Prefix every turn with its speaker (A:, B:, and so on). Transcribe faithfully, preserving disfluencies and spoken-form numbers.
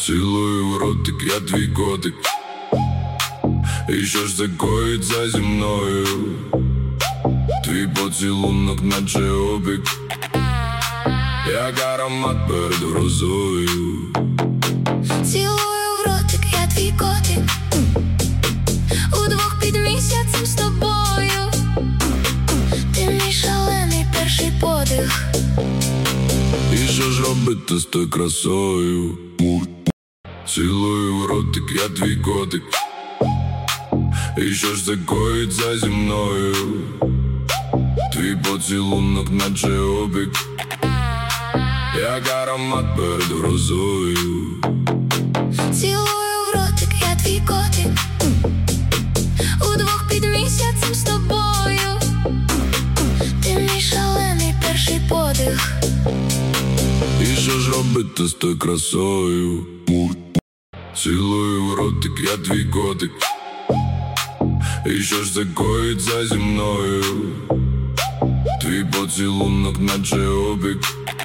A: Цілую в ротик, я твій котик. І що ж закоїться зі мною? Твій поцілунок наче обік, як аромат перед грозою.
B: Цілую в ротик, я твій котик. Удвох під місяцем з тобою. Ти мій шалений перший подих.
A: І що ж робити з тою красою? Цілую в ротик, я твій котик. І що ж закоїться зі мною? Твій поцілунок наче обік, як аромат перед грозою.
B: Цілую в ротик, я твій котик. Удвох під місяцем з тобою. Ти мій шалений перший подих.
A: І що ж робити з тою красою? Цілую в ротик, я твій котик. І що ж закоїться зі мною? Твій поцілунок наче обік,